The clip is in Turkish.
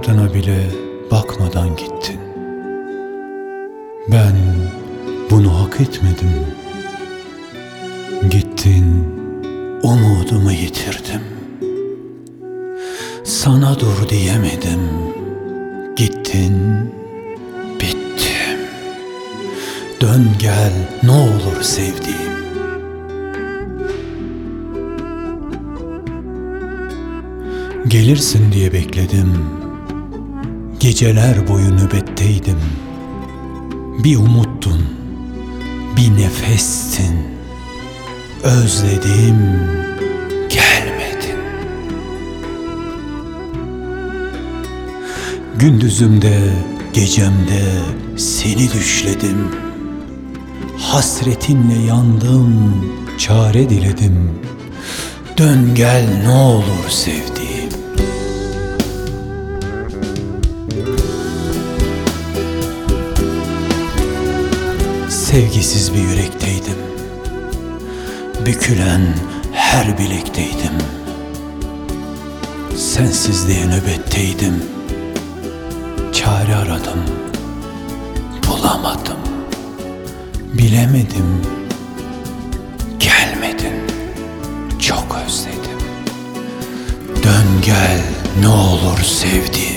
ardına bile bakmadan gittin. Ben bunu hak etmedim. Gittin, umudumu yitirdim. Sana dur diyemedim. Gittin, bittim. Dön gel ne olur sevdiğim. Gelirsin diye bekledim. Geceler boyu nöbetteydim. Bir umuttun, bir nefestin. Özledim, gelmedin. Gündüzümde, gecemde seni düşledim. Hasretinle yandım, çare diledim. Dön gel ne olur sevdiğim. Sevgisiz bir yürekteydim. Bükülen her bilekteydim. Sensizliğe nöbetteydim. Çare aradım, bulamadım. Bilemedim, gelmedin. Çok özledim. Dön gel ne olur sevdiğim.